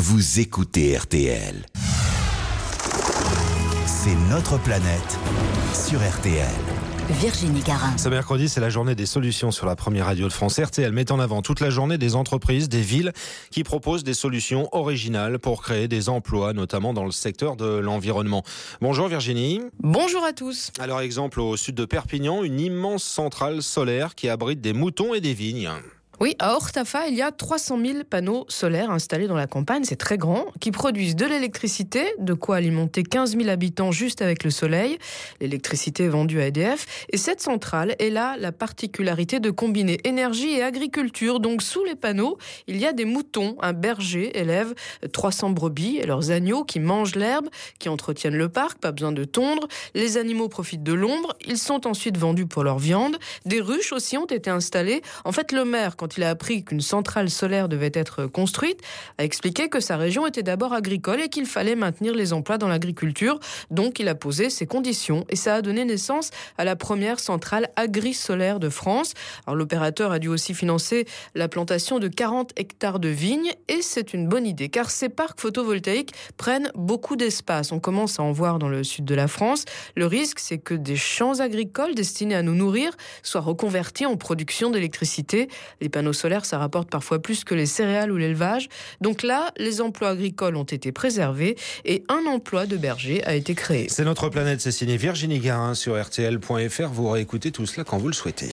vous écoutez RTL. C'est notre planète sur RTL. Virginie Garin. Ce mercredi, c'est la journée des solutions sur la première radio de France. RTL met en avant toute la journée des entreprises, des villes qui proposent des solutions originales pour créer des emplois, notamment dans le secteur de l'environnement. Bonjour Virginie. Bonjour à tous. Alors exemple au sud de Perpignan, une immense centrale solaire qui abrite des moutons et des vignes. Oui, à Ortafa, il y a 300 000 panneaux solaires installés dans la campagne, c'est très grand, qui produisent de l'électricité, de quoi alimenter 15 000 habitants juste avec le soleil. L'électricité est vendue à EDF. Et cette centrale est là la particularité de combiner énergie et agriculture. Donc sous les panneaux, il y a des moutons. Un berger élève 300 brebis et leurs agneaux qui mangent l'herbe, qui entretiennent le parc, pas besoin de tondre. Les animaux profitent de l'ombre. Ils sont ensuite vendus pour leur viande. Des ruches aussi ont été installées. En fait, le maire, quand il a appris qu'une centrale solaire devait être construite, a expliqué que sa région était d'abord agricole et qu'il fallait maintenir les emplois dans l'agriculture. Donc, il a posé ses conditions et ça a donné naissance à la première centrale agri-solaire de France. Alors, l'opérateur a dû aussi financer la plantation de 40 hectares de vignes et c'est une bonne idée car ces parcs photovoltaïques prennent beaucoup d'espace. On commence à en voir dans le sud de la France. Le risque, c'est que des champs agricoles destinés à nous nourrir soient reconvertis en production d'électricité. Les panneaux solaires, ça rapporte parfois plus que les céréales ou l'élevage. Donc là, les emplois agricoles ont été préservés et un emploi de berger a été créé. C'est notre planète, c'est signé Virginie Garin sur RTL.fr. Vous réécoutez tout cela quand vous le souhaitez.